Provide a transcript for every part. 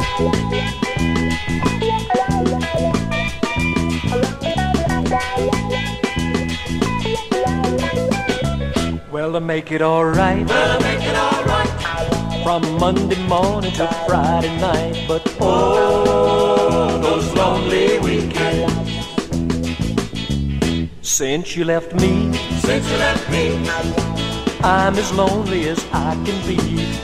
Well, to make it alright, from Monday morning to Friday night. But oh, those lonely weekends. Since you left me, I'm as lonely as I can be.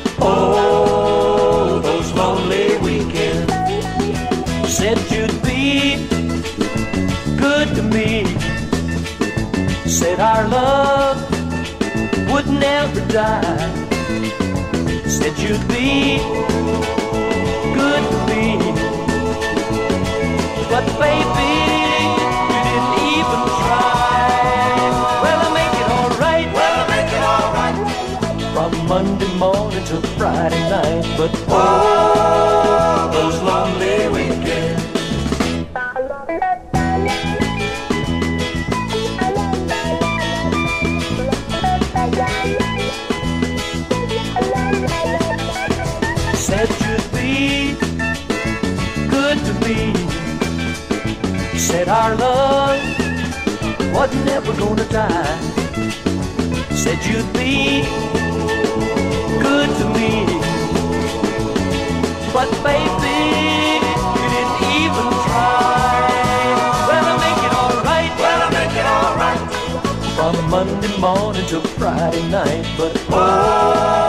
Oh, those lonely weekends. Said you'd be good to me. Said our love would never die. Said you'd be good to me. But baby, you didn't even try. Well, I make it alright, from Monday morning to Friday night. But oh, those lonely weekends. Said you'd be good to me. Said our love was never gonna die. Said you'd be good to me. But baby, you didn't even try. Well, I make it alright, from Monday morning to Friday night. But oh,